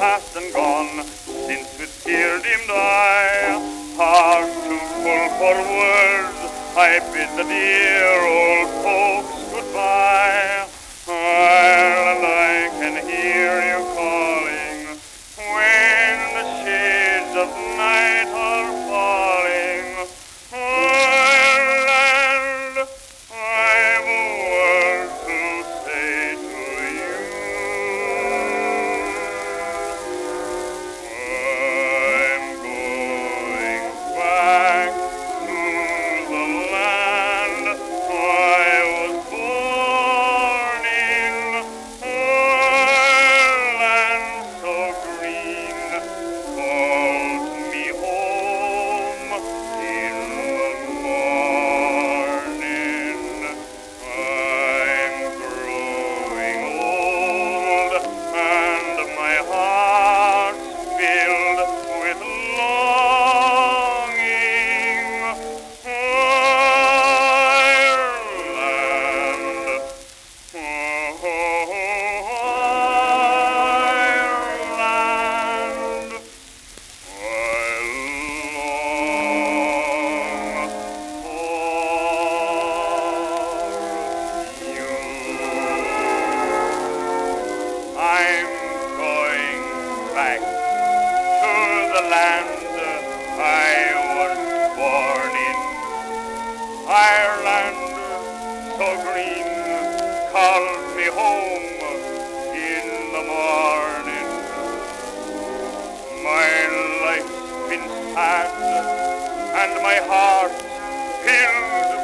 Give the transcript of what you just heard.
past and gone, since with tear-dimmed eye, heart too full for words, I bid the dear old folks goodbye. Ireland, I can hear you calling when the shades of night are falling. Ireland, I've a word to say to you. I'm going back to the land I was born in, land so green calls me home in the morning. I'm growing old and my heart's filled with longing. Ireland, Ireland, I long for you. I'm going back to the land I was born in. Ireland, so green, calls me home in the morning. My life's been sad and my heart filled